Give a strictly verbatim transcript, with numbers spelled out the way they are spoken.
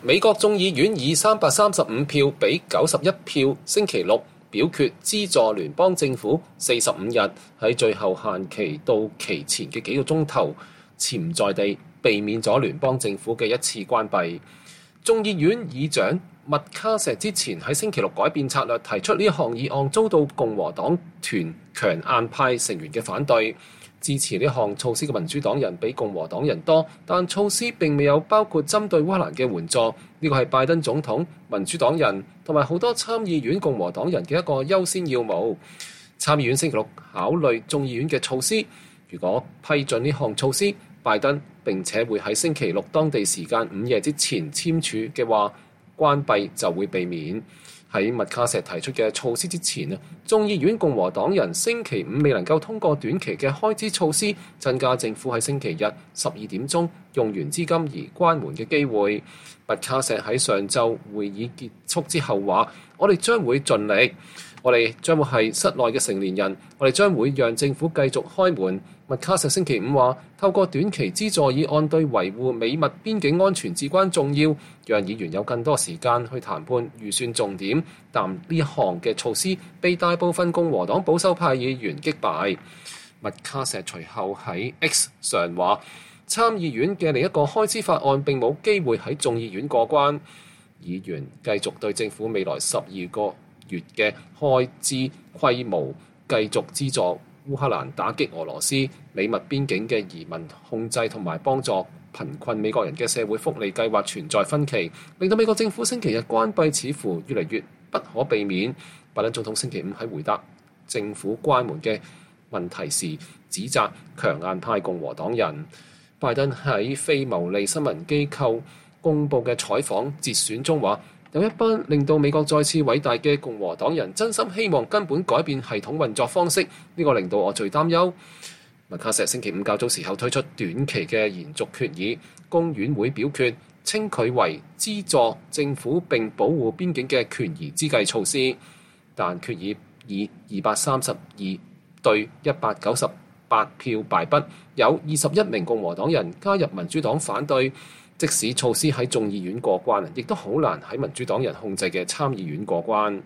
美國眾議院以三百三十五票比九十一票，星期六表決資助聯邦政府四十五日喺最後限期到期前嘅幾個鐘頭，潛在地避免咗聯邦政府嘅一次關閉。眾議院議長麥卡錫之前喺星期六改變策略，提出呢一項議案，遭到共和黨團強硬派成員嘅反對。支持呢項措施嘅民主黨人比共和黨人多，但措施並未有包括針對烏克蘭嘅援助。呢個係拜登總統、民主黨人同埋好多參議院共和黨人嘅一個優先要務。參議院星期六考慮眾議院嘅措施，如果批准呢項措施，拜登並且會喺星期六當地時間午夜之前簽署嘅話，關閉就會避免。喺麥卡錫提出嘅措施之前啊，眾議院共和黨人星期五未能夠通過短期嘅開支措施，增加政府喺星期日十二點鐘用完資金而關門嘅機會。麥卡錫喺上晝會議結束之後話：我哋將會盡力，我哋將會係室內嘅成年人，我哋將會讓政府繼續開門。麥卡錫星期五話：透過短期資助議案對維護美墨邊境安全至關重要，讓議員有更多時間去談判預算重點。但呢一項嘅措施被大部分共和黨保守派議員擊敗。麥卡錫隨後喺 X 上話：參議院嘅另一個開支法案並冇機會喺眾議院過關。議員繼續對政府未來十二個月嘅開支規模繼續資助烏克蘭打擊俄羅斯、美墨邊境嘅移民控制同埋幫助貧困美國人嘅社會福利計劃存在分歧，令到美國政府星期日關閉似乎越嚟越不可避免。拜登總統星期五喺回答政府關門嘅問題時，指責強硬派共和黨人。拜登喺非牟利新聞機構公佈嘅採訪節選中話：有一班令到美國再次偉大嘅共和黨人真心希望根本改變系統運作方式，呢個令到我最擔憂。麥卡錫星期五較早時候推出短期嘅延續決議，公院會表決稱佢為資助政府並保護邊境嘅權宜之計措施，但決議以二百三十二對一百九十八票敗北，有二十一名共和黨人加入民主黨反對。即使措施喺眾議院過關，亦都好難喺民主黨人控制嘅參議院過關。